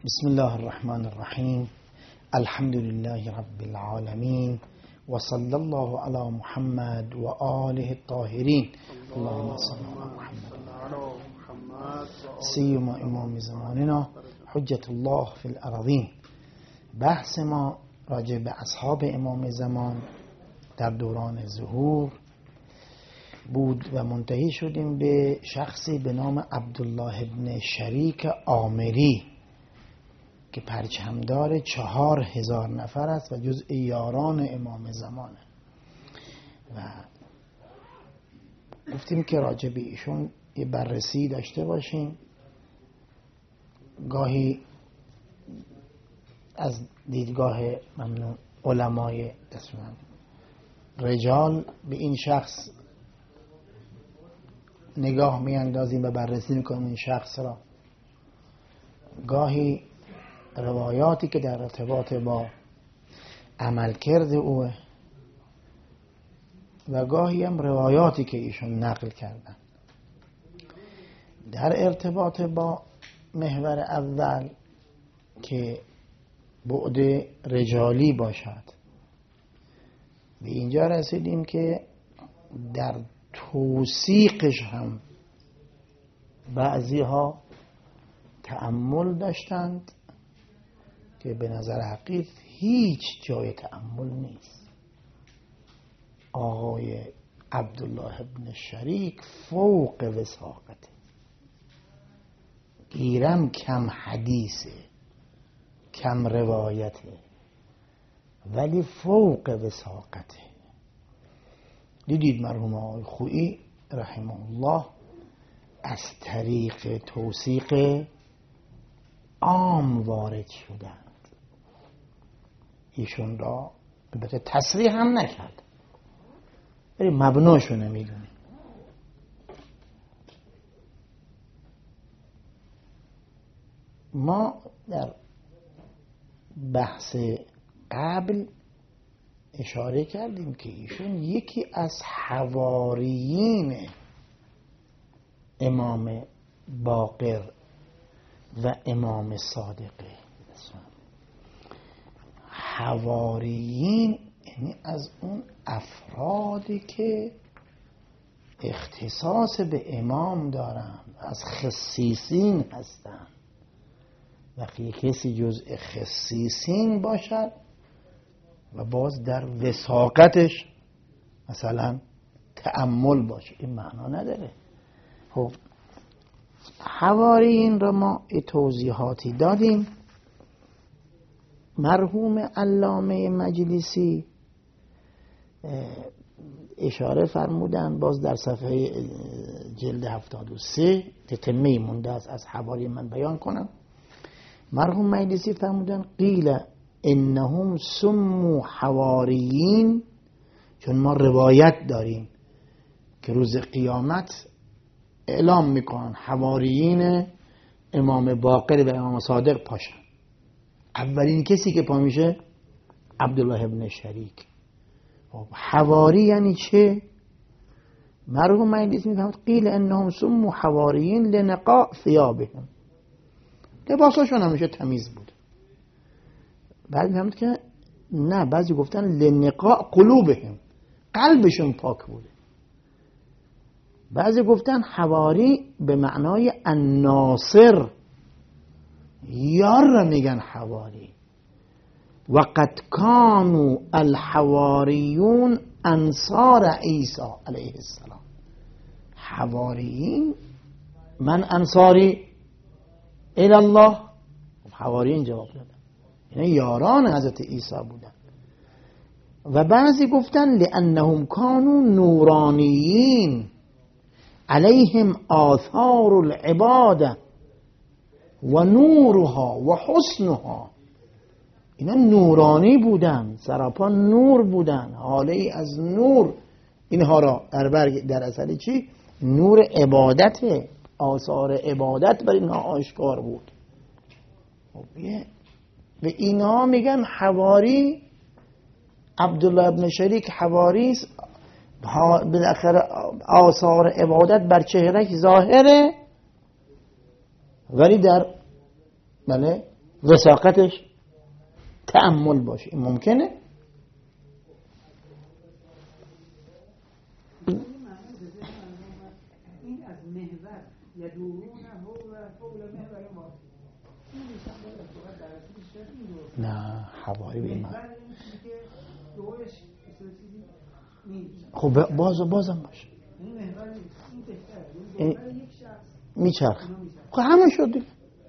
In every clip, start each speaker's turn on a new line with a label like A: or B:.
A: بسم الله الرحمن الرحیم. الحمد لله رب العالمین و صلی الله علی محمد و آله الطاهرین. اللهم صل علی محمد سیما امام زماننا حجت الله فی الارضین. بحث ما راجع به اصحاب امام زمان در دوران ظهور بود و منتهی شدیم به شخصی به نام عبدالله ابن شریک عامری که پرچمدار 4000 نفر است و جزء یاران امام زمانه و گفتیم که راجع به ایشون یه بررسی داشته باشیم. گاهی از دیدگاه ممنون علمای رجال به این شخص نگاه میاندازیم و بررسی میکنیم این شخص را. گاهی روایاتی که در ارتباط با عملکرد او و گاهی هم روایاتی که ایشون نقل کردن. در ارتباط با محور اول که بعد رجالی باشد به اینجا رسیدیم که در توثیقش هم بعضی ها تأمل داشتند که به نظر حقیقت هیچ جای تأمل نیست. آقای عبدالله ابن شریک فوق وثاقته، گیرم کم حدیثه، کم روایته، ولی فوق وثاقته. دیدید مرحوم آقای خویی رحمه الله از طریق توثیق عام وارد شدند. ایشون را البته تصریح هم نکرد ولی مبناشو نمیدونیم. ما در بحث قبل اشاره کردیم که ایشون یکی از حواریین امام باقر و امام صادقه. حواریین یعنی از اون افرادی که اختصاص به امام دارند، از خصیصین هستند. وقتی کسی جزء خصیصین باشد و باز در وثاقتش مثلا تأمل باشه این معنا نداره. خب حواریین را ما توضیحاتی دادیم. مرحوم علامه مجلسی اشاره فرمودن باز در صفحه جلد 73 تتمه مونده است از حواریین من بیان کنم. مرحوم مجلسی فرمودن قیل انهم سموا حواریین، چون ما روایت داریم که روز قیامت اعلام میکنن حواریین امام باقر و امام صادق پاشن. اولین کسی که پا میشه عبدالله ابن شریک. حواری یعنی چه؟ مرحوم مجلسی میفهمد قیل انهم سموا حواریین لنقاء ثيابهم، لباساشون همیشه تمیز بود. بعد میفهمد که نه، بعضی گفتن لنقاء قلوبهم، قلبشون پاک بوده. بعضی گفتن حواری به معنای الناصر، یار را میگن حواری. و قد کانوا الحواریون انصار عیسی علیه السلام. حواریین من انصاری الی الله، حواریین جواب دادن یعنی یاران حضرت عیسی بودن. و بعضی گفتن لانهم کانوا نورانیین علیهم آثار العباده و نورها و حسنها. اینا نورانی بودن، سراپا نور بودن، حاله از نور اینها را در اصل چی؟ نور عبادت، آثار عبادت بر اینها آشکار بود. و اینها میگن حواری. عبدالله ابن شریک حواری بالاخره آثار عبادت بر چهرهش ظاهره ولی در وساقتش تأمل باشه. این ممکنه؟ نه حواری به این خب بازم باشه میچرخ. خب همه شد دیگه.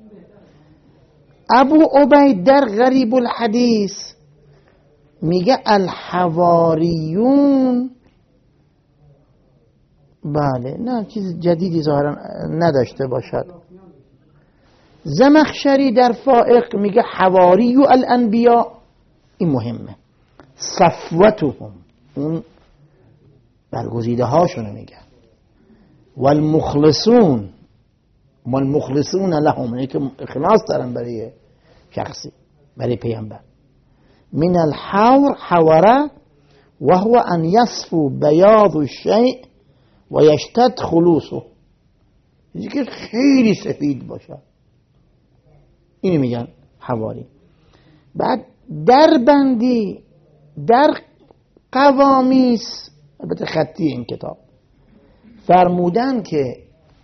A: ابو عبید در غریب الحدیث میگه الحواریون، بله نه چیز جدیدی ظاهرا نداشته باشد. زمخشری در فائق میگه حواریو الانبیاء، این مهمه، صفوتهم، اون برگزیده هاشونو میگه، والمخلصون لهم، اینه که اخلاص دارن برای شخصی، برای پیامبر. من الحور حوره وهو ان يصفو بیاض الشیء و یشتد خلوصه، اینه که خیلی سفید باشه، اینو میگن حواری. بعد در بندی در قوامیس، البته خطی این کتاب، فرمودن که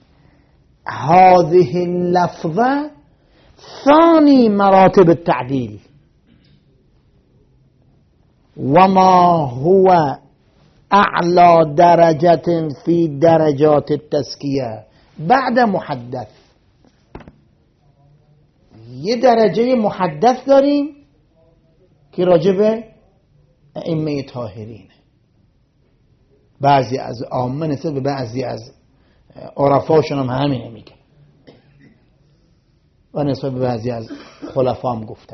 A: هذه اللفظه ثانی مراتب التعدیل وما هو اعلى درجة في درجات التزكیه بعد محدث. یه درجه محدث داریم که راجع به ائمه طاهرینه، بعضی از عامه نسبت به بعضی از عرفاشون هم همینه میگه و نسبت به بعضی از خلفا هم گفتن.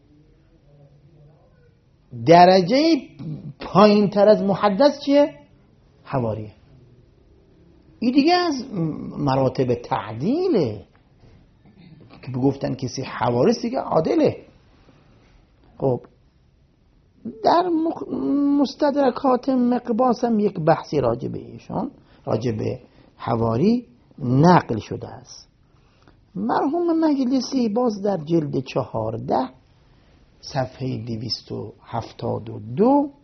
A: درجه پایین تر از محدث چیه؟ حواریه. این دیگه از مراتب تعدیله که بگفتن کسی حواریست دیگه عادله. خب در مستدرکات مقباس هم یک بحثی راجع به ایشان، راجع به حواری نقل شده است. مرحوم مجلسی باز در جلد 14 صفحه 272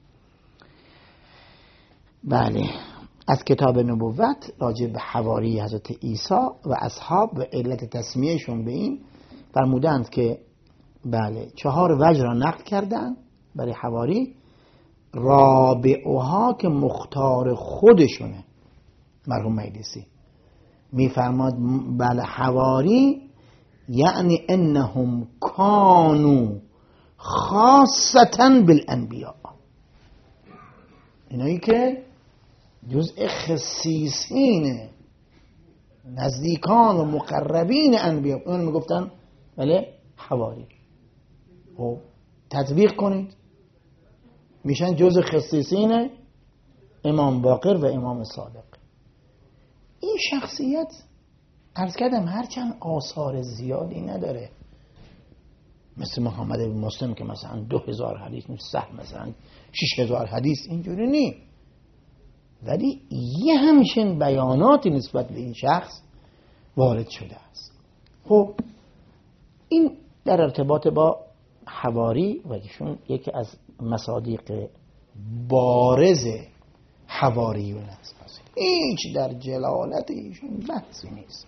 A: بله از کتاب نبوت راجع به حواری حضرت عیسی و اصحاب و علت تسمیهشون به این فرمودند که بله 4 وجه را نقل کردن برای حواری، رابعها که مختار خودشونه. مرحوم مجلسی میفرماد بله حواری یعنی انهم کانوا خاصتا بالانبیاء، اینایی که جزء خصیصین نزدیکان و مقربین انبیاء، اون میگفتن بله حواری. خب تطبیق کنید میشن جزء خصیصین امام باقر و امام صادق. این شخصیت عرض کردم هرچند آثار زیادی نداره، مثل محمد بن مسلم که مثلا 2000 حدیث، مثلا 6000 حدیث، اینجوری نی، ولی یه همچین بیاناتی نسبت به این شخص وارد شده است. خب این در ارتباط با حواری و ایشون یکی از مصادیق بارز حواریون است، هیچ در جلالت ایشون بحثی نیست.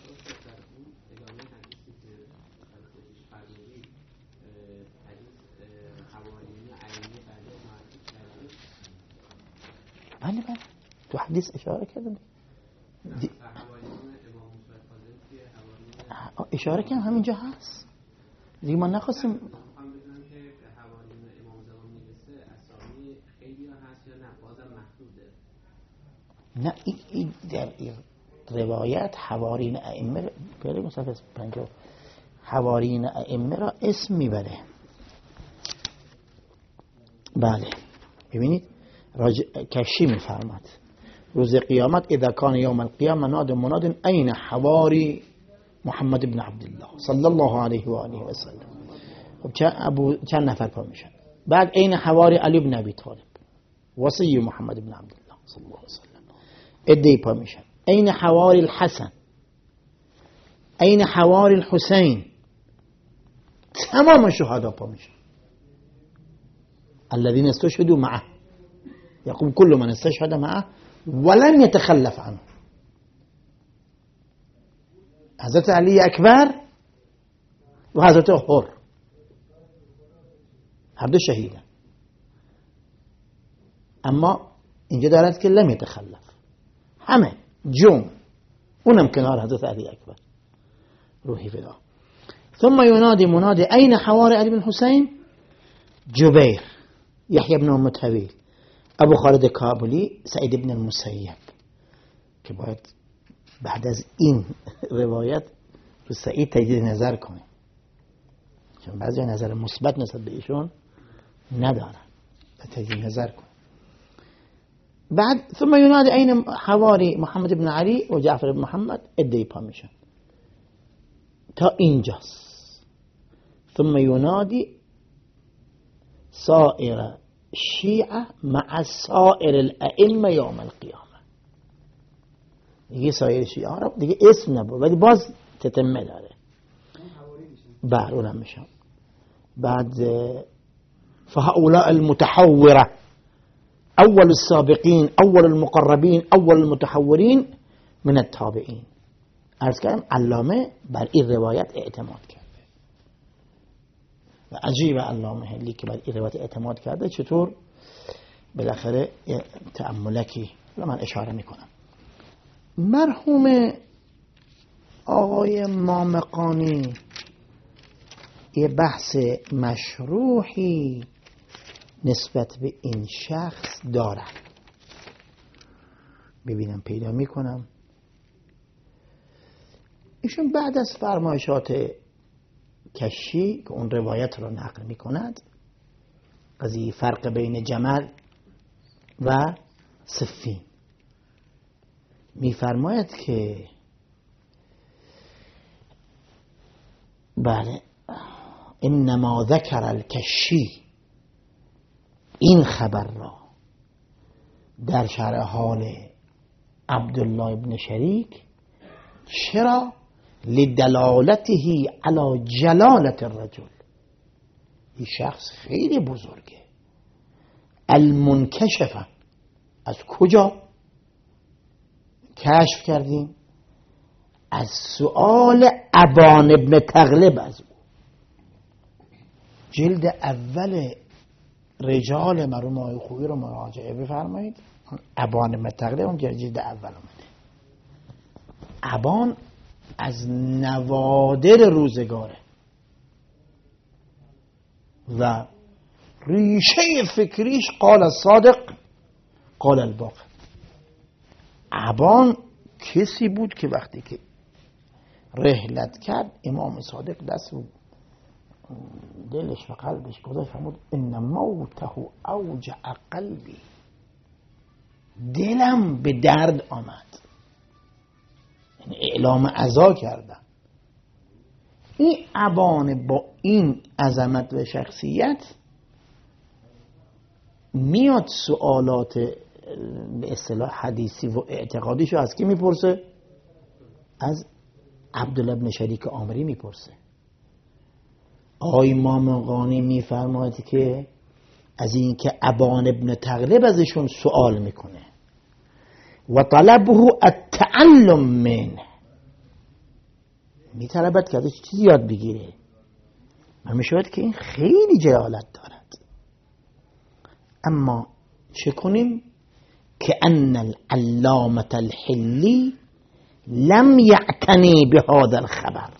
A: بله تو حدیث اشاره کردم اشاره کردم همینجا هست دیگه، ما نخواستیم نه این در روایت حوارین ائمه پیره مصطفی 50 حوارین ائمه را اسم میبره. بله ببینید کشی میفرماد روز قیامت اذا کان یوم القیامه ناد مناد این حواری محمد ابن عبدالله صلی الله علیه و آله و سلم. خب چند نفر پا میشن؟ بعد این حواری علی ابن ابی طالب وصی محمد ابن عبدالله صلی الله علیه و سلم. ادی پا میشن این حواری الحسن، این حواری الحسین، تمام شهدا پا میشن. الذين استشهدوا معه يقوم كل من استشهد معه ولم يتخلف عنه. حضرت علی اکبر و حضرت حر هر دو شهیدن، اما اینجا دارد که لم يتخلف، همه جون، اونم کنار حضرت علی اکبر روحی فدا. ثم ينادي منادي أين حواري علي بن حسين؟ جبير، يحيى بن متویل، ابو خالد کابلی، سعید بن المسیب. که باید بعد از این روایت رو سعید تجدید نظر کنه، چون بعضی نظر مثبت نسبت به ایشون ندارن، تجدید نظر کنه. بعد ثم ينادي أين حواري محمد بن علي و جعفر بن محمد، ادعی پا میشن تا اینجاست. ثم ينادي سائر شیعه مع سائر الائمه یوم القیامه. دیگه سایر شیعه ها دیگه اسم نبود ولی باز تتمه داره. بعد اونم میشن. بعد فهؤلاء المتحوره اول السابقین اول المقربین اول المتحورین من التابعین. عرض کردم علامه بر این روایت اعتماد کرده و عجیب علامه حلی که بر این روایت اعتماد کرده. چطور؟ بالاخره تأملکی من اشاره میکنم. مرحوم آقای مامقانی یه بحث مشروحی نسبت به این شخص دارن، ببینم پیدا میکنم. ایشون بعد از فرمایشات کشی که اون روایت رو نقل میکند، قضیه فرق بین جمل و صفین، میفرماید که بله انما ذکر الکشی، این خبر را در شرح حال عبدالله ابن شریک. چرا؟ لدلالته علی جلالت الرجل، این شخص خیلی بزرگه. المنکشفه، از کجا کشف کردیم؟ از سؤال ابان ابن تغلب از او. جلد اول رجال مرحوم آقای خویی رو مراجعه بفرمایید. ابان ابن تغلب اون جلد اول اومده. ابان از نوادر روزگاره و ریشه فکریش قال الصادق قال الباقر. ابان کسی بود که وقتی که رحلت کرد امام صادق دست و دلش و قلبش گذاشت، فرمود ان موته اوجع قلبی، دلم به درد آمد، یعنی اعلام عزا کردم. این ابان با این عظمت و شخصیت میاد سوالات به اصطلاح حدیثی و اعتقادیشو از کی میپرسه؟ از عبدالله ابن شریک آمری میپرسه. آقای مامقانی میفرماید که از این که ابان ابن تغلب ازشون سوال میکنه و طلبه التعلم منه، میطلبد که ازش چیزی یاد بگیره. من میشود که این خیلی جلالت دارد. اما چه کنیم؟ که ان العلامة الحلی لم یعتنی بهذا الخبر.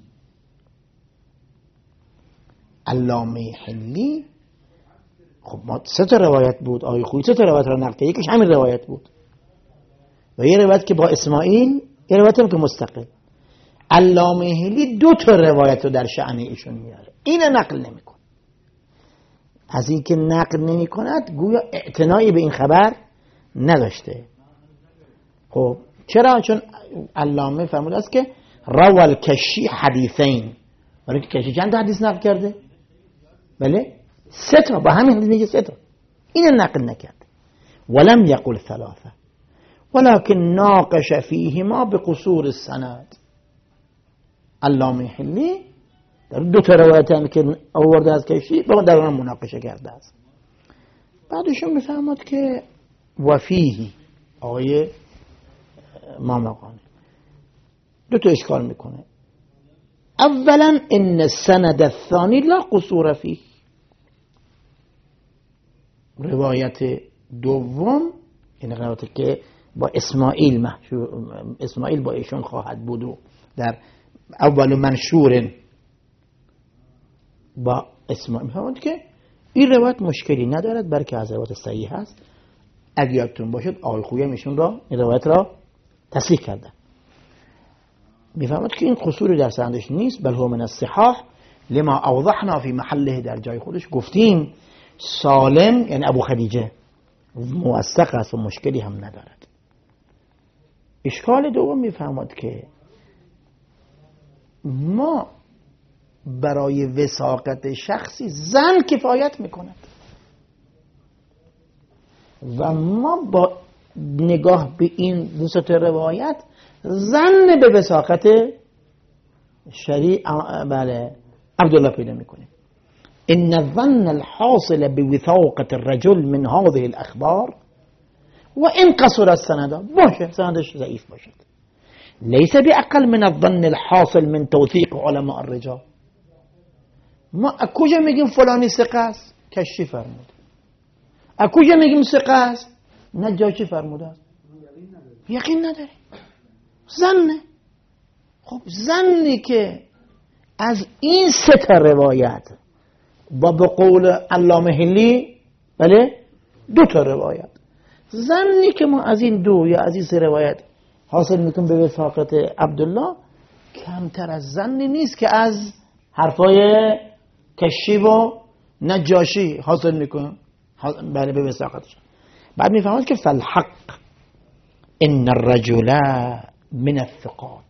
A: علامه حلی، خب ما سه تا روایت بود، آقای خویی سه تا روایت رو نقل کرد، یکیش همین روایت بود و یه روایت که با اسماعیل، یه روایت هم که مستقل. علامه حلی دو تا روایت رو در شأن ایشون میاره، اینو نقل نمیکنه. از این که نقل نمی کند گویا اعتنایی به این خبر نداشته. خب چرا؟ چون علامه فرموده است که روى الکشی حدیثین، ولی که کشی چند حدیث نقل کرده؟ بله سه تا، با همین حدیث میگه سه تا. اینو نقل نکرده. ولم یقل ثلاثه ولكن ناقش فیهما بقصور السند. علامه حلی در دو تا روایت هم که آورده از کشی با در اون مناقشه کرده است. بعدشون میفهمد که وفیهی آقای مامقانی دو تا اشکال میکنه. اولا ان السند الثانی لا قصور فیه، روایت دوم این روایتی که با اسماعیل با ایشون خواهد بود و در اول منشور با اسماعیل میفهمد که این روایت مشکلی ندارد بلکه از روایت صحیح است. اگه یادتون باشد آقای خویی ایشون را این روایت را تصحیح کرده. میفهمد که این قصوری در سندش نیست، بل هو من الصحاح لما اوضحنا فی محله، در جای خودش گفتیم سالم یعنی ابو خدیجه موثق است و مشکلی هم ندارد. اشکال دوم میفهمد که ما برای وثاقت شخصی زن کفایت میکند و ما با نگاه به این دو تا روایت زن به وثاقت بله عبدالله پیدا میکنیم. ان الظن الحاصل بوثاقة الرجل من هذه الاخبار و ان قصر السند، باشه سندش ضعیف باشد، ليس باقل من الظن الحاصل من توثيق علماء الرجال. ما اکوجا میگیم فلانی ثقه است؟ کشی فرمود. اکوجا میگیم ثقه است؟ نجاشی فرموده. یقین نداره، ظنه. خب ظنی که از این سه تا روایت با به قول علامه هلی بله دو تا روایت، ظنی که ما از این دو یا از این سه روایت حاصل میکنیم به وثاقت عبدالله کمتر از ظنی نیست که از حرفای کشی و نجاشی حاصل میکنیم بله به وثاقتش. بعد میفهمید که فالحق ان الرجل من الثقات،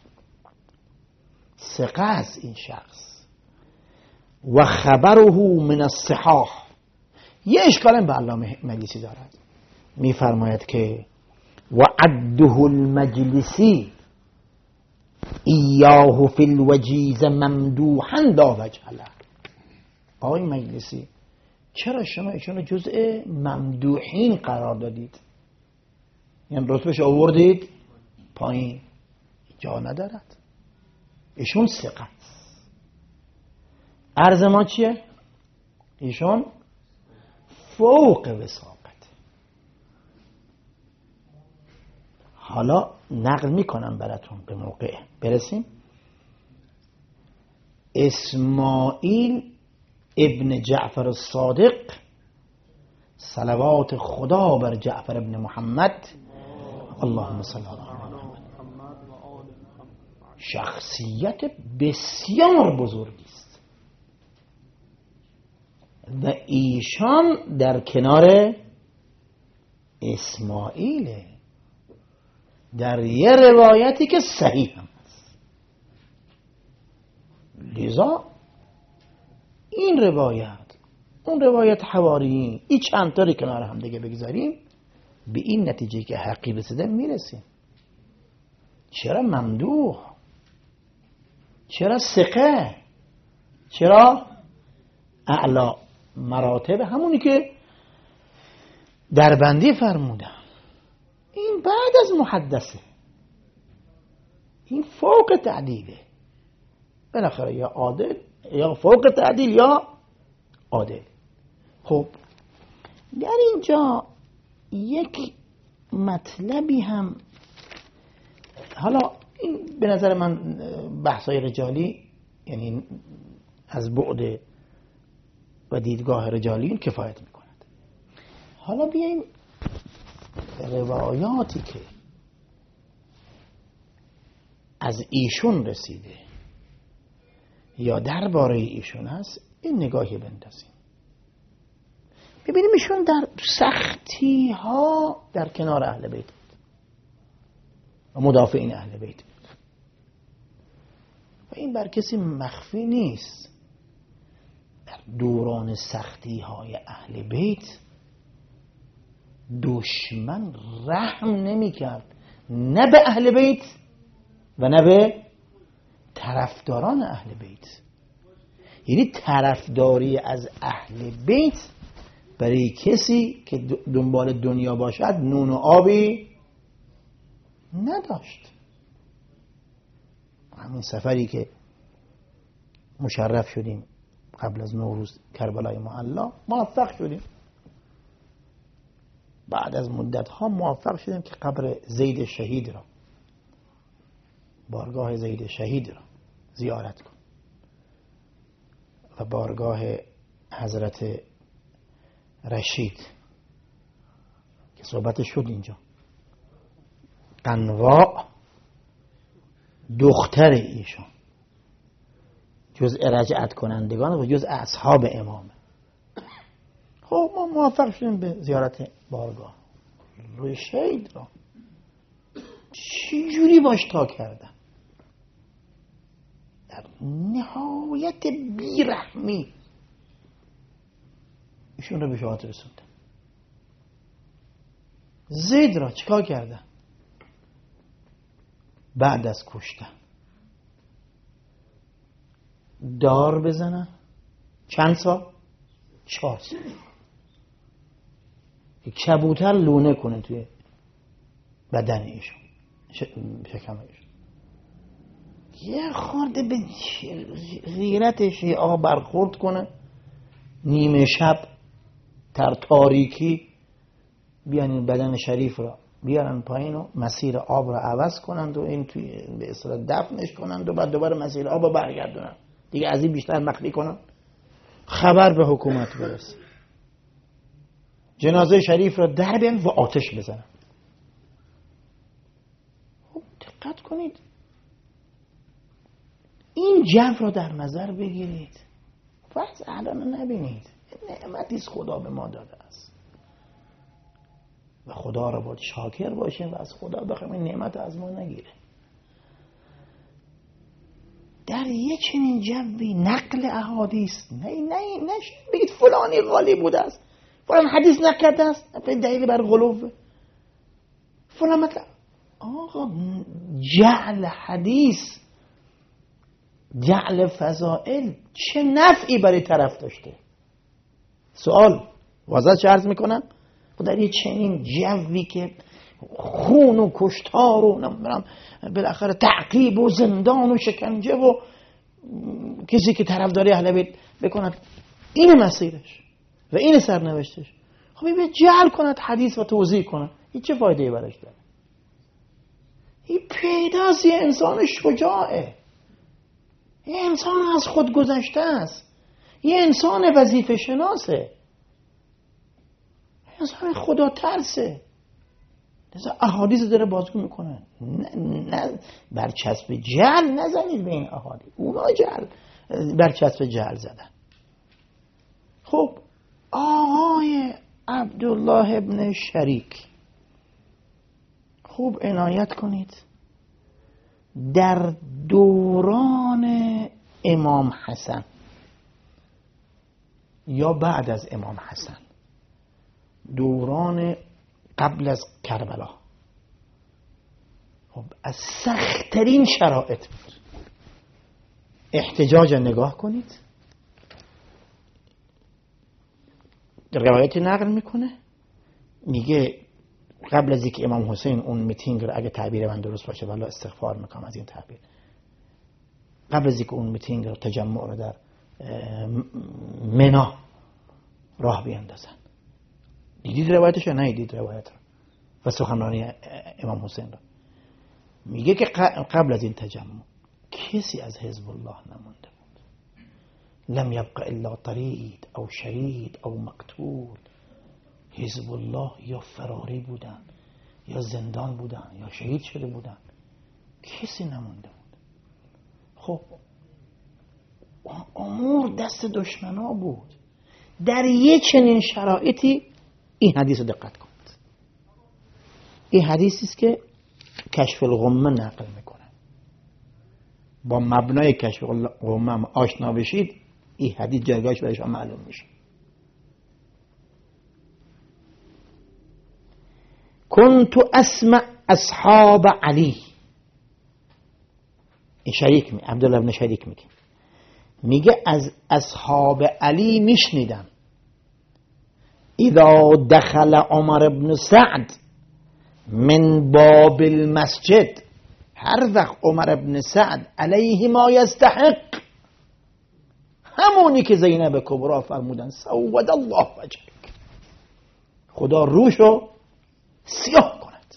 A: ثقه از این شخص، و خبره من الصحاح. یه اشکال به علامه مجلسی دارد، میفرماید که و عده المجلسی ایاه فی الوجیز ممدوحا لا وجه له. آقای مجلسی چرا شما ایشون جزء ممدوحین قرار دادید؟ یعنی رتبهش آوردید پایین، جا ندارد. ایشون ثقه است. عرض ما چیه؟ ایشون فوق وثاقت. حالا نقل میکنم براتون به موقع برسیم. اسماعیل ابن جعفر الصادق صلوات خدا بر جعفر ابن محمد اللهم صل علی محمد، شخصیت بسیار بزرگی است و ایشان در کنار اسماعیل در یه روایتی که صحیح هم است. لذا این روایت اون روایت حواریین این چند تا کنار هم دیگه بگذاریم به این نتیجه که حقی رسیدن میرسیم. چرا ممدوح؟ چرا ثقه؟ چرا اعلا مراتب؟ همونی که دربندی فرمودن. این بعد از محدثه، این فوق تعدیله. بالاخره یا عادل یا فوق تعدیل یا عادل. خب در اینجا یک مطلبی هم، حالا این به نظر من بحثای رجالی یعنی از بعد و دیدگاه رجالیون کفایت میکند. حالا بیایم روایاتی که از ایشون رسیده یا درباره ایشون هست این نگاهی بندازیم. ببینیم ایشون در سختی ها در کنار اهل بیت بود و مدافعین اهل بیت بود و این بر کسی مخفی نیست. در دوران سختی های اهل بیت دشمن رحم نمی کرد، نه به اهل بیت و نه به طرفداران اهل بیت. یعنی طرفداری از اهل بیت برای کسی که دنبال دنیا باشد نون و آبی نداشت. همین سفری که مشرف شدیم قبل از نوروز کربلای معلی موفق شدیم، بعد از مدت ها موفق شدیم که قبر زید شهید را، بارگاه زید شهید را زیارت کن و بارگاه حضرت رشید که صحبت شد اینجا. قنواع دختر ایشان جز رجعت کنندگان و جز اصحاب امامه. خب ما موفق شدیم به زیارت بارگاه رشید را. چی جوری باش تا کردن؟ در نهایت بیرحمی ایشون رو به شهادت رسوندن. زید را چیکار کردن؟ بعد از کشتن دار بزنن. چند سال؟ 4 سال. یک کبوتر لونه کنه توی بدن ایشون، شکم ایشون. یه خورده به غیرت شیعه برخورد کنه، نیمه شب در تاریکی بیان این بدن شریف را بیارن پایین و مسیر آب را عوض کنند و این توی به اصطلاح دفنش کنند و بعد دوباره مسیر آب را برگردونن دیگه. از این بیشتر مخفی کنن، خبر به حکومت برسه، جنازه شریف را در بیان و آتش بزنن. خب دقت کنید، این جو را در نظر بگیرید، وضع الان نبینید. نعمتیست خدا به ما داده است و خدا را باید شاکر باشیم و از خدا بخوایم این نعمت از ما نگیره. در یک چنین جوی نقل احادیث نه بگید فلانی غالی بوده است، فلان حدیث نکرده است به دلیل بر غلو، فلان مطلب. آقا جعل حدیث، جعل فضائل چه نفعی برای طرف داشته؟ سوال واضح چه عرض میکنم؟ و در یه چنین جوی که خون و کشتار و نمیدونم بالاخره تعقیب و زندان و شکنجه و کسی که طرفداری اهل بیت بکند این مسیرش و این سرنوشتش، خب این جعل کند حدیث و توضیح کند، این چه فایده براش داره؟ این پیداست یه انسان شجاعه، یه انسان از خود گذشته است، یه انسان وظیفه شناسه، انسان خدا ترسه. احادیث داره بازگو میکنه. نه برچسب جهل نزنید به این احادیث، اونا جهل برچسب جهل زدن. خب آقای عبدالله ابن شریک، خوب عنایت کنید، در دوران امام حسن یا بعد از امام حسن، دوران قبل از کربلا، خب از سخت‌ترین شرایط بود. احتجاج نگاه کنید، روایتی نقل میکنه، میگه قبل از اینکه امام حسین اون میتینگ رو، اگه تعبیر من درست باشه والله استغفار میکنم از این تعبیر، قبل از اینکه اون میتینگ رو، تجمع رو در منا راه بیاندازن، دیدید روایتش یا ندیدید روایت رو و سخنرانی امام حسین رو؟ میگه که قبل از این تجمع کسی از حزب الله نمونده بود، لم یبق الا طرید او شرید او مقتول. حزب الله یا فراری بودن یا زندان بودن یا شهید شده بودن، کسی نمونده بود. خب امور دست دشمنا بود. در یه چنین شرایطی این حدیث رو دقت کنید، این حدیثی است که کشف الغمه نقل میکنه. با مبنای کشف الغمه آشنا بشید، این حدیث جایگاهش برای شما معلوم میشه. کنت اسمع اصحاب علی، این شریک عبدالله ابن شریک میگه، میگه از اصحاب علی میشنیدم اذا دخل عمر بن سعد من باب المسجد، هر وقت عمر بن سعد علیه ما یستحق، همونی که زینب کبرا فرمودن سود الله وجهک، خدا روشو سیاه کند.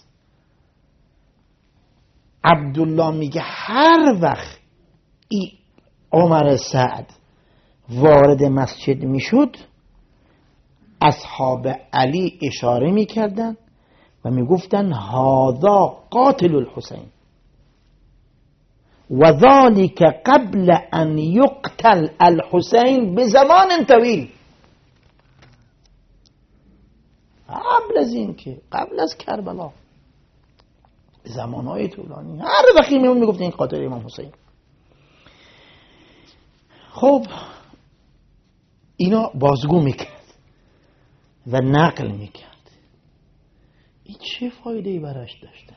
A: عبدالله میگه هر وقت عمر سعد وارد مسجد میشد اصحاب علی اشاره میکردن و میگفتن هذا قاتل الحسین و ذلك قبل ان يقتل الحسین بزمان طویل، قبل از این که قبل از کربلا زمانهای طولانی هر وقت میگفتن این قاتل امام حسین. خب اینا بازگو میکرد و نقل میکرد. این چه فایده‌ای براش داشته؟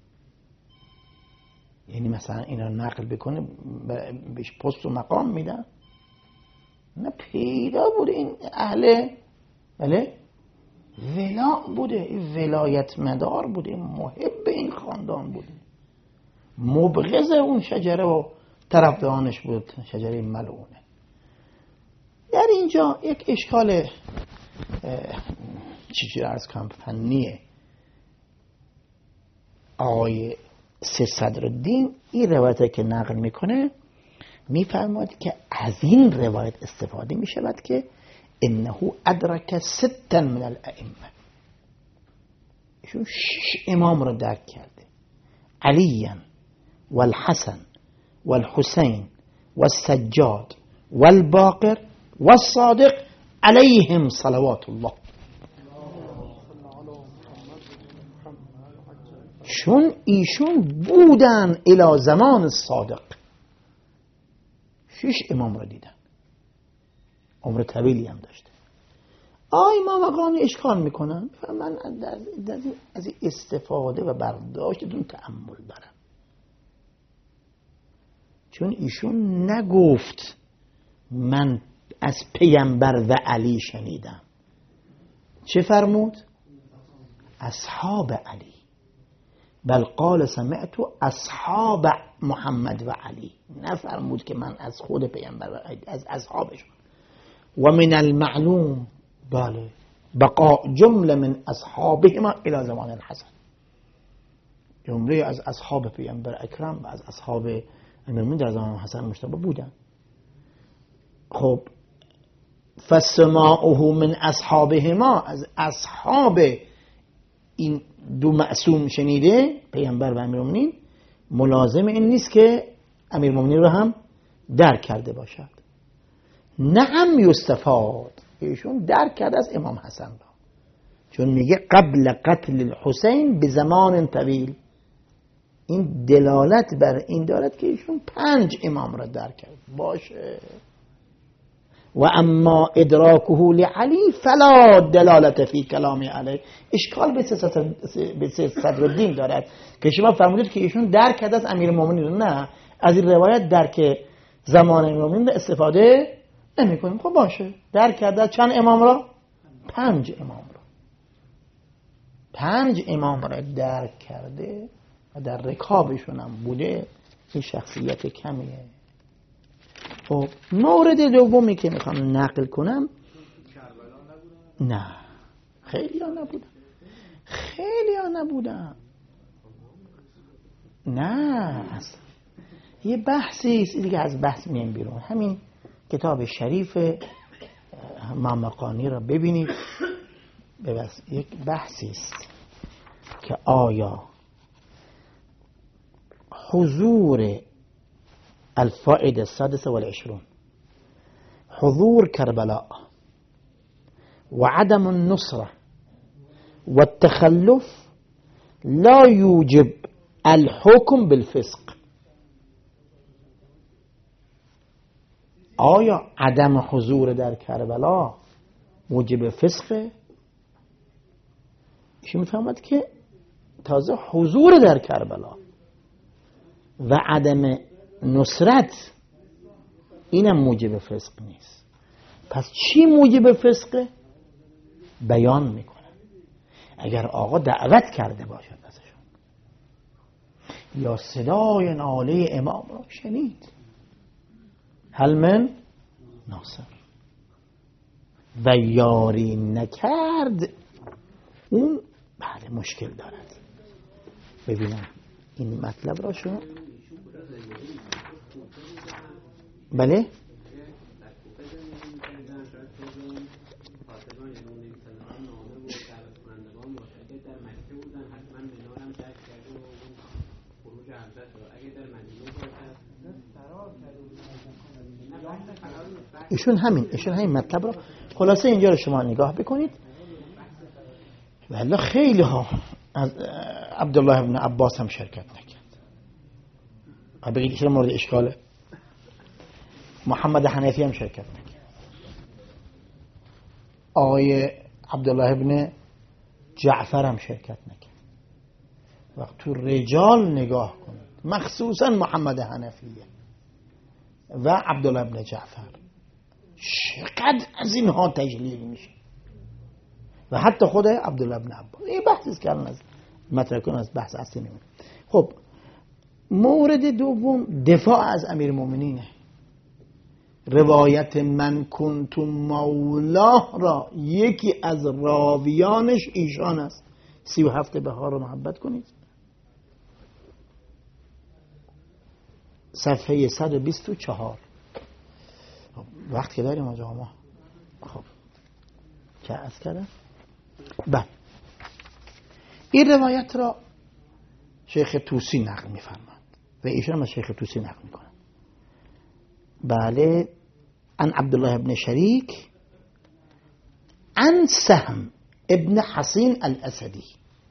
A: یعنی مثلا اینا نقل بکنه بهش پست و مقام میدن؟ نه، پیدا بوده این اهل بله ولا بوده، این ولایت مدار بوده، محب این خاندان بوده، مبغض اون شجره و طرفدارانش بود، شجره ملعونه. در اینجا یک اشکال چیزی عرض کنم فنیه. آقای صدرالدین این روایت که نقل میکنه میفرماید که از این روایت استفاده میشود که انه ادرک 6 من الائمه، ایشون 6 امام رو درک کرده، علی و الحسن و الحسین و السجاد و الباقر و الصادق علیهم صلوات الله. چون ایشون بودن الی زمان صادق 6 امام رو دیدن، عمر طویلی هم داشته. ما مقام اشکال میکنن، من از استفاده و برداشتتون تأمل دارم، چون ایشون نگفت من از پیامبر و علی شنیدم، چه فرمود؟ اصحاب علی، بل قال سمعت اصحاب محمد و علی، نفرمود که من از خود پیامبر و از اصحابشون. و من المعلوم بله بقاء جمله من اصحابهما الى زمان الحسن، جمله از اصحاب پیامبر اکرم و از اصحاب امیرالمومنین در زمان حسن مجتبی بودن. خب فسماعه من اصحابهما، از اصحاب این دو معصوم شنیده پیامبر و امیرالمومنین، ملازم این نیست که امیرالمومنین رو هم درک کرده باشد. نه هم یستفاد، ایشون درک کرده از امام حسن را، چون میگه قبل قتل الحسین به زمان طویل، این دلالت بر این دارد که ایشون 5 امام را درک کرد باشه. و اما ادراکه لعلی فلا دلالت فی کلام علی، اشکال به صدرالدین دارد که شما فرمودید که ایشون درک کرده از امیرالمومنین، نه از این روایت درک زمان امیرالمومنین استفاده نمی کنیم. خب باشه، درک کرده چند امام را؟ 5 امام را، 5 امام را درک کرده و در رکابشون هم بوده، این شخصیت کمیه. خب مورد دومی که میخوام نقل کنم، نه خیلی ها نبودن، نه اصلا یه بحثی است دیگه، از بحث میایم بیرون. همین کتاب شریف مامقانی را ببینید، یک بحثی است که آیا حضور الفائدة 26 حضور كربلاء وعدم النصرة والتخلف لا يوجب الحكم بالفسق. آیا عدم حضور در کربلا موجب فسقه؟ ایشون میفهمد که تازه حضور در کربلا و عدم نصرت اینم موجب فسق نیست. پس چی موجب فسقه؟ بیان میکنن. اگر آقا دعوت کرده باشد ازشون یا صدای ناله امام را شنید، هل من ناصر، و یاری نکرد، اون بله مشکل دارد. ببینم این مطلب را شما بله ایشون همین مطلب رو خلاصه اینجا رو شما نگاه بکنید. ولی خیلی ها از عبدالله ابن عباس هم شرکت نکرد. بگید ایشون مورد اشکاله. محمد حنفی هم شرکت نکرد. آقای عبدالله ابن جعفر هم شرکت نکرد. وقت تو رجال نگاه کنید، مخصوصا محمد حنفیه و عبدالله ابن جعفر، چقدر از اینها تجلیل میشه. و حتی خود عبدالله ابن عباس. این بحثی که الان از مطرح کنم از بحث اصلی نمونه. خب مورد دوم دفاع از امیرالمومنینه. روایت من کنت مولاه را یکی از راویانش ایشان است. 37 بهار رو محبت کنید، صفحه 124. وقت که داریم آجا ما. خب چه از کردم؟ بله این روایت را شیخ توسی نقل می‌فرماند و ایشان از شیخ توسی نقل می‌کنند. بله عن عبدالله ابن شریک عن سهم ابن حصین الاسدی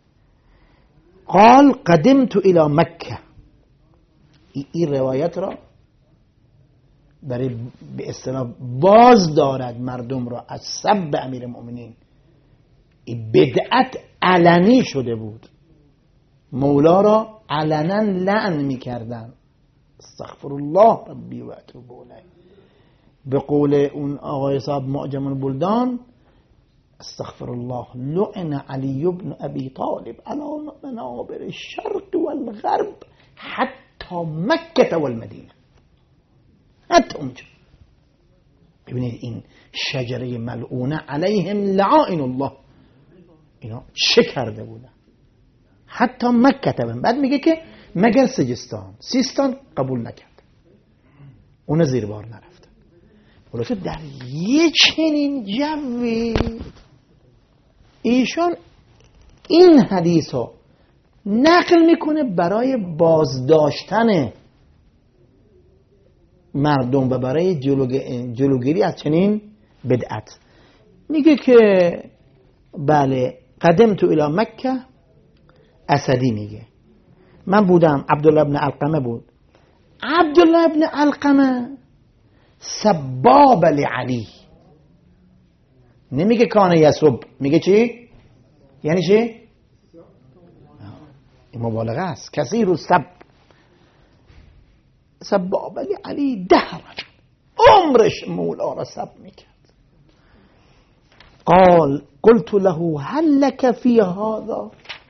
A: قال قدمت الى مکه. این روایت را برای به اصطلاح باز دارد مردم را از سب امیر المؤمنین. این بدعت علنی شده بود، مولا را علنا لعن میکردن. استغفر الله ربی و اتوب الیه. به قول اون آقای صاحب معجم البلدان، استغفر الله لعن علی بن ابی طالب علی منابر الشرق والغرب حتی مکه و المدینه. حتی اونجا ببینید این شجره ملعونه علیهم لعائن الله اینا چه کرده بودن. حتی مکه تبن. بعد میگه که مگر سیستان قبول نکرد، اون زیر بار نرفت. خلاصه در یه چنین جوی ایشان این حدیث رو نقل میکنه برای بازداشتن مردم و برای جلوگیری از چنین بدعت. میگه که بله قدمت الی مکه، اسدی میگه من بودم، عبدالله ابن علقمه بود. عبدالله ابن علقمه سباب لعلی، نمیگه کان یسب، میگه چی؟ یعنی چی؟ این مبالغه است. کثیر السب، سباب لعلی دهر، عمرش مولا را سب میکرد. قال قلت له هل لك فی هذا.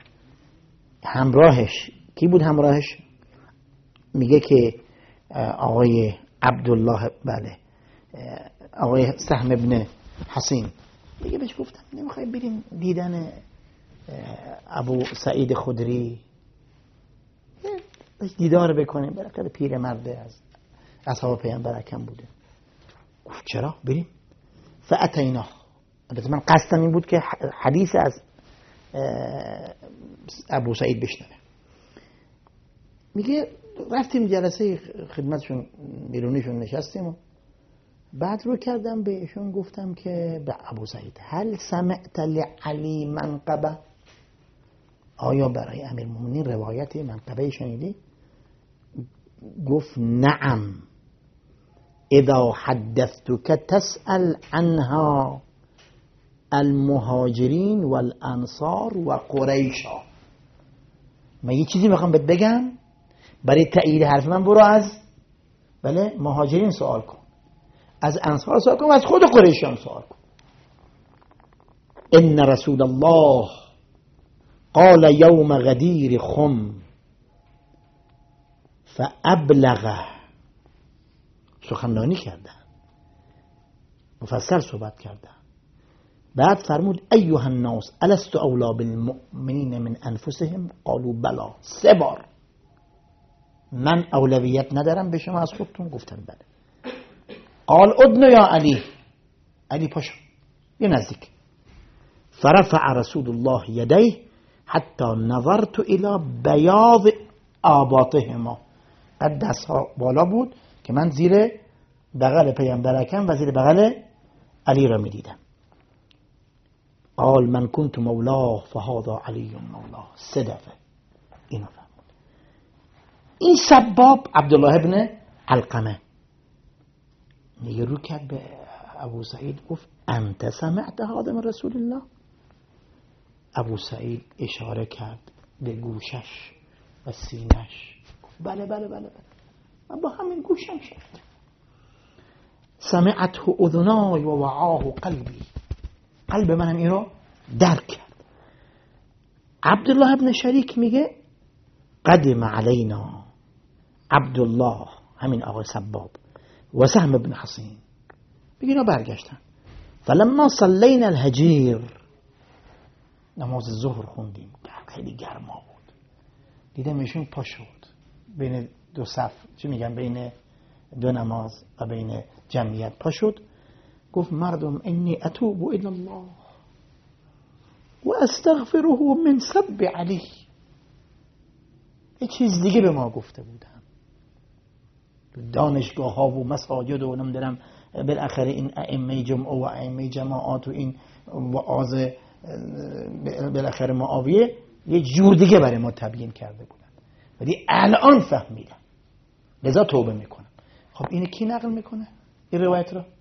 A: همراهش کی بود؟ همراهش میگه که آقای عبدالله، بله آقای سهم ابن حسین. میگه بهش گفتم نمیخوای بریم دیدن ابو سعید خدری، دیدار بکنیم، بالاخره پیر مرده از اصحاب پیامبر اکرم بوده. گفت چرا بریم. فاتینا. البته من قصدم این بود که حدیث از ابو سعید بشنوه. میگه رفتیم جلسه خدمتشون بیرونیشون نشستیم و بعد رو کردم بهشون گفتم که به ابو سعید هل سمعت لعلی منقبه، آیا برای امیرالمومنین روایت منقبه شنیدی؟ گفت نعم اذا حدثتك تسأل عنها المهاجرین والانصار و قریشا. من یه چیزی میخوام بگم، برای تایید حرف من برو از بله مهاجرین سوال کن از انصار سوال کن و از خود قریشیان سوال کن. ان رسول الله قال یوم غدیر خم فابلغ. سخنرانی کردن، مفصل صحبت کردن. بعد فرمود ایها الناس الست اولا بالمؤمنین من انفسهم قالوا بلا. 3 بار من اولویت ندارم به شما از خودتون؟ گفتن بله. قال ادنو یا علی. علی پاشو یه نزدیک. فرفع رسول الله یدیه حتی نظرت الى بیاض آباطهما. قد دستها بالا بود که من زیر بغل پیامبر اکرم و زیر بغل علی را می دیدم. قال من كنت مولاه فهذا علی مولاه. 3 دفعه اینو فرمود. این سباب عبدالله ابن علقمه نگه رو کرد به ابو سعید گفت انت سمعت هذا من رسول الله؟ ابو سعید اشاره کرد به گوشش و سینش. گفت بله بله بله بله، من با همین گوشم شنیدم. سمعته اذنای و وعاه قلبی. قلب منم این رو درک کرد. عبدالله ابن شریک میگه قدم علینا عبدالله، همین آقای سباب، و سهم ابن حسین. میگه اینا برگشتن. فلما صلینا الهجیر، نماز ظهر خوندیم، خیلی گرما بود، دیدم ایشون پا شد بین 2 صف، چی میگن، بین 2 نماز و بین جمعیت پا شد. گفت مردم انی اتوب الی الله و استغفره من سب علی. یه چیز دیگه به ما گفته بودن. دانشگاه ها و مساجد و نمیدونم بالاخره این ائمه جمعه و ائمه جماعات و این وعاظ بالاخره معاویه یه جور دیگه برای ما تبیین کرده بودن، ولی الان فهمیدم، لذا توبه میکنم. خب اینو کی نقل میکنه این روایت رو؟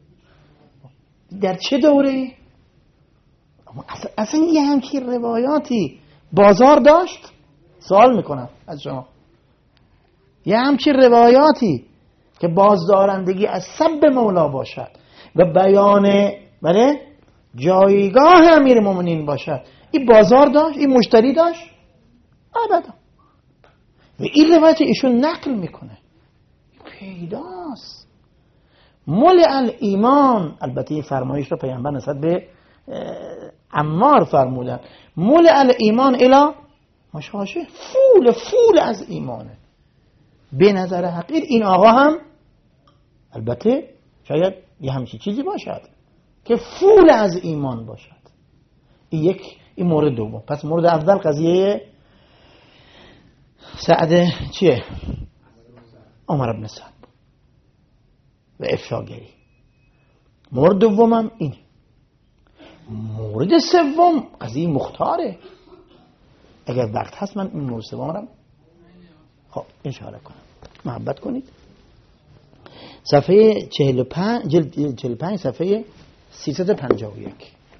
A: در چه دوره‌ای؟ اصلا یه همچین روایاتی بازار داشت؟ سوال میکنم از شما. یه همچین روایاتی که بازدارندگی از سب مولا باشد و بیان بله جایگاه امیرالمومنین باشد، این بازار داشت؟ این مشتری داشت؟ ابدا. و این روایت ایشون نقل میکنه، پیداست. ملء ایمان، البته این فرمایش رو پیامبر نسبت به عمار فرمودن، ملء ایمان الی مشاشه، فول از ایمانه. به نظر حقیر این آقا هم البته شاید یه همچین چیزی باشد که فول از ایمان باشد. این مورد دوم. پس مورد اول قضیه سعد چیه؟ عمر بن سعد و افشاگری. مورد دومم اینه. مورد سوم قضیه مختاره. اگر وقت هست من این مورد سوم رو خب اشاره کنم، محبت کنید. صفحه 45 جلد 45 صفحه 351.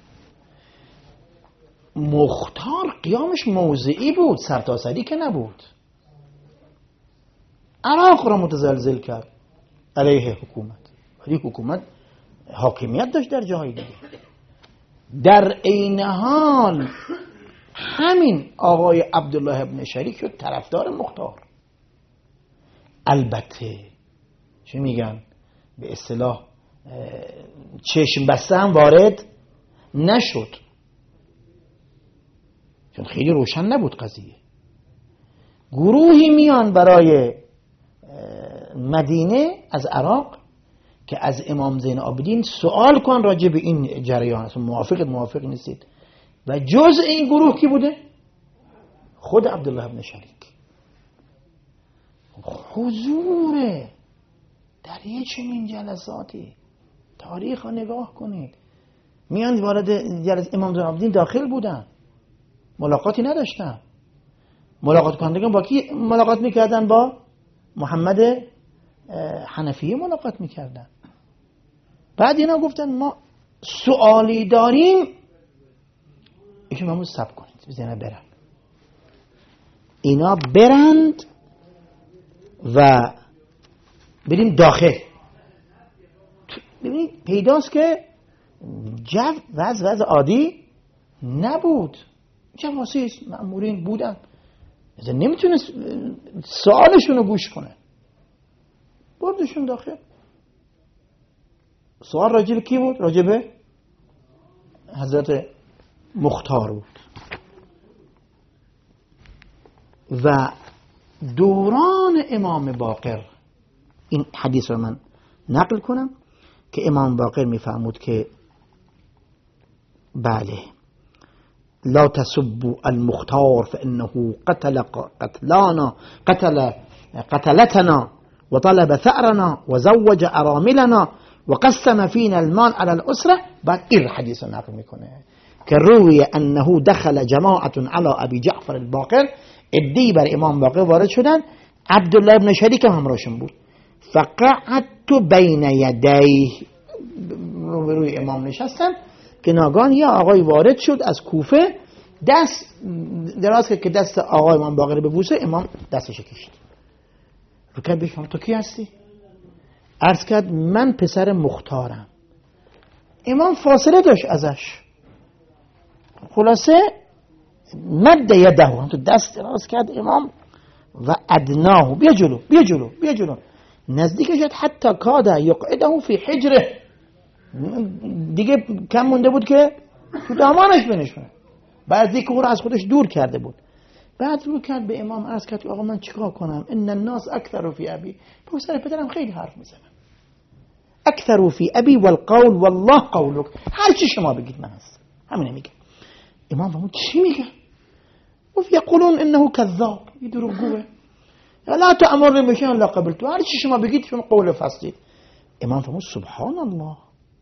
A: مختار قیامش موضعی بود، سرتاسری که نبود. عراق را متزلزل کرد علیه حکومت، ولی حکومت حاکمیت داشت در جاهای دیگه. در عین حال همین آقای عبدالله ابن شریک شد طرفدار مختار. البته چه میگن به اصطلاح چشم بسته هم وارد نشد، چون خیلی روشن نبود قضیه. گروهی میان برای مدینه از عراق که از امام زین العابدین سوال کن راجع به این جریان، اصلا موافق نیستید. و جز این گروه کی بوده؟ خود عبدالله ابن شریک. حضور در یه چنین جلساتی، تاریخ رو نگاه کنید. میان وارد جلسه امام زین العابدین داخل بودن، ملاقاتی نداشتن. ملاقات کنندگان با کی ملاقات میکردن؟ با محمد حنفیه ملاقات میکردن. بعد اینا گفتن ما سوالی داریم، ایشون همون صبر کنید بزنه برن. اینا برند و بریم داخل. تو ببینید پیداست که وضع عادی نبود. جواسیس مأمورین بودن، مثلا نمیتونست سوالشون رو گوش کنه، بردشون داخل. سوال راجب کی بود؟ راجب حضرت مختار بود. و دوران امام باقر، این حدیث رو من نقل کنم که امام باقر میفرمود که بله لا تسبوا المختار فإنه قتلتنا وطلب ثأرنا وزوج أراملنا وقسم فينا المال على الأسرة. بعد این حدیث رو نقل میکنه که روی انه دخل جماعة على ابی جعفر الباقر، ادی بر امام باقر وارد شدن، عبدالله ابن شریک هم همراهشون بود. فقعدت بین یدیه، روی امام نشستم که ناگهان یه آقای وارد شد از کوفه، دست دراز کرد که دست آقای امام باقر ببوسه، امام دستش کشید. رو کرد بهش تو کی هستی؟ عرض کرد من پسر مختارم. امام فاصله داشت ازش، خلاصه مد یده، تو دست دراز کرد امام و ادناه، بیا جلو بیا جلو بیا جلو، نزدیکش شد حتی کاد یقعده فی حجره، دیگه کم مونده بود که تو دامانش بنشونه، بعد دیگه او رو از خودش دور کرده بود. بعد رو کرد به امام عرض کرد آقا من چیکار کنم؟ ان الناس اکثر فی ابی، پسر پدرم خیلی حرف میزنن، اکثر فی ابی والقول والله قولک، هر چی شما بگید من هستم، همین میگه. امام فرمود چی میگه؟ گفت یقولون انه کذاب، این دروغگوه، لا تأمرنی بشیء الا قبلته، هر چی شما بگید شما قول فصلید. امام فرمود سبحان الله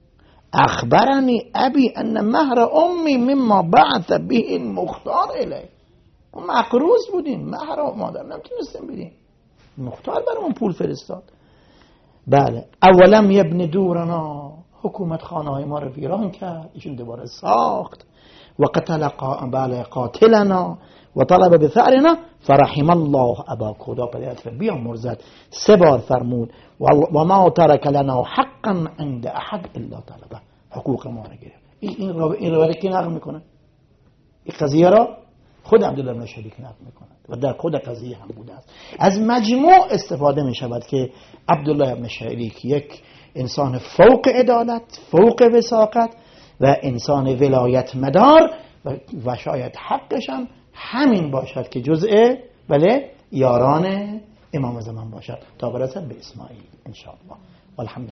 A: اخبرنی ابی ان مهر امی مما بعث به المختار الی، مقروض بودیم، مهر مادر نمیتونستیم بدیم، مختار برامون پول فرستاد. بله اولم یبن دورنا، حکومت خانه های ما رو ویران کرد، ایشون دوباره ساخت. و قتل قاتلنا و طلب بثأرنا فرحم الله ابا، خدا پدرت رو بیامرزد، 3 بار فرمود و ما ترک لنا حقا عند احد الا طلبه، حقوق ما رو گرفت. این رو کی نقل میکنه؟ این قضیه را خود عبدالله بن شریک نقل میکنه و در خود قضیه هم بوده است. از مجموع استفاده می شود که عبدالله بن شریک یک انسان فوق عدالت، فوق وثاقت و انسان ولایت مدار و شاید حقش هم همین باشد که جزء بله یاران امام زمان باشد تا برسد به اسماعیل ان شاء الله. والحمد